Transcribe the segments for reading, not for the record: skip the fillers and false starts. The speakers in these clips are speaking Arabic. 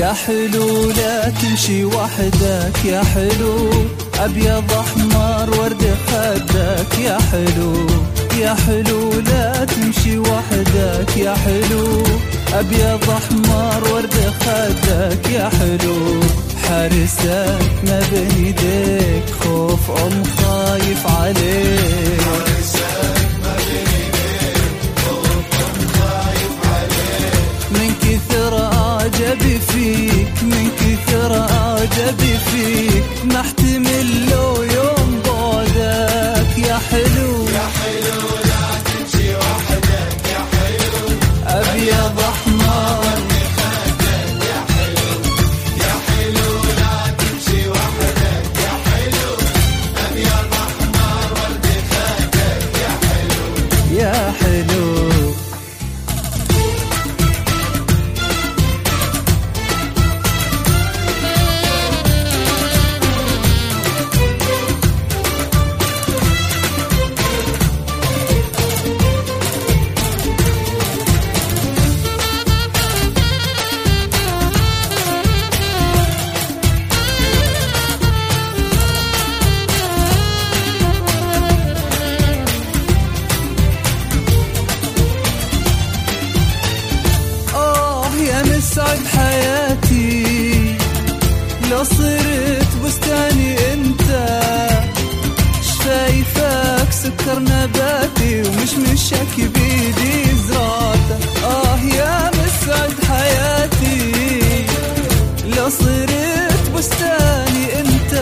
يا حلو لا تمشي وحدك يا حلو، أبيض أحمر ورد خدك يا حلو. يا حلو لا تمشي وحدك يا حلو، أبيض أحمر ورد خدك يا حلو. حارسك ما بين يديك، خوف خايف عليك. حارسك ما بين يديك، خوف خايف عليك. من كثر أعجبي فيك، من كثر أعجبي فيك، ما احتمل له يوم بعدك يا حلو. يا حلو لا تمشي وحدك يا حلو، أبيض أحمر يا حلو. سعد حياتي لو صرت بستاني انت، شفايفك سكر نباتي ومشمشك بيدي زراعته. يا مسعد حياتي لو صرت بستاني انت،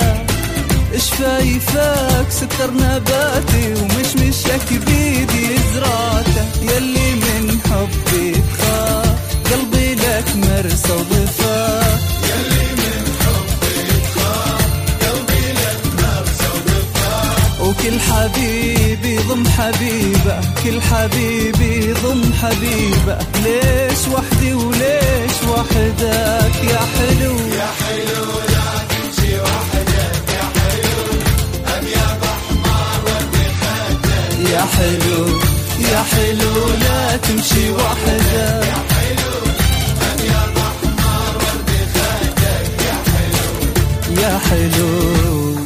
شفايفك سكر نباتي ومشمشك بيدي زراعته. يلي من حبي تخاف قلبي لك مرسى وضفاف، يلي من حبي تخاف قلبي لك مرسى وضفاف. وكل حبيبي ضم حبيبه، كل حبيبي ضم حبيبه. ليش وحدي وليش وحدك يا حلو. يا حلو لا تمشي وحدك يا حلو، أبيض أحمر ورد خدك يا حلو. يا حلو لا تمشي وحدك يا حلو، أبيض أحمر ورد خدك يا حلو يا حلو.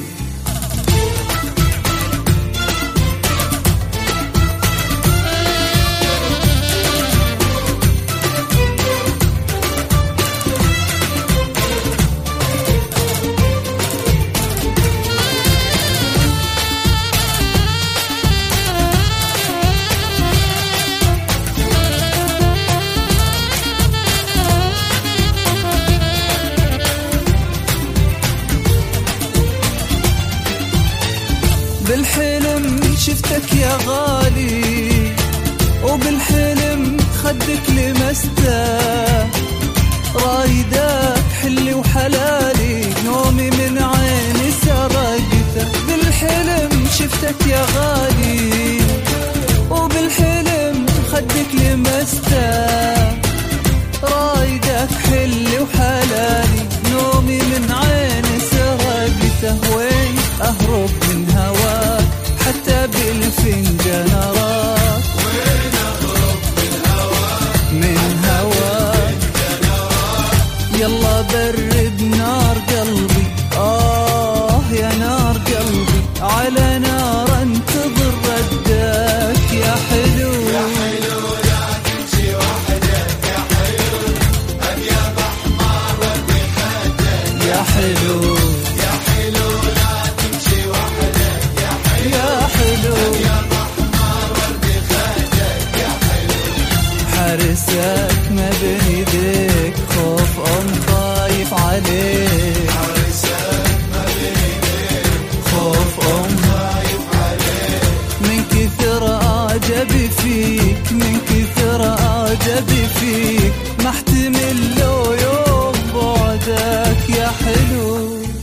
بالحلم شفتك يا غالي، وبالحلم خدك لمسته، رايدك حلي وحلالي، نومي من عيني سرقته. بالحلم شفتك يا غالي، وبالحلم خدك لمسته، رايدك حلي وحلالي، نومي من عيني سرقته. وين أهرب من هواك حتى بالفنجان أراك، وين أهرب من هواك من هواك. يلا برد نار قلبي، يا نار قلبي، على نار انتظر ردك يا حلو. يا حلو لا تمشي وحدك يا حلو، أبيض أحمر ورد خدك يا حلو. يا حلو لا تمشي وحدك يا حلو، يا حلو. أبيض أحمر ورد خدك يا حلو. حارسك ما بين يديك، خوف خايف عليك. حارسك ما بين يديك، خوف خايف عليك. من كثر أعجبي فيك، من كثر أعجبي فيك، ما احتمل له يوم بعدك يا حلو.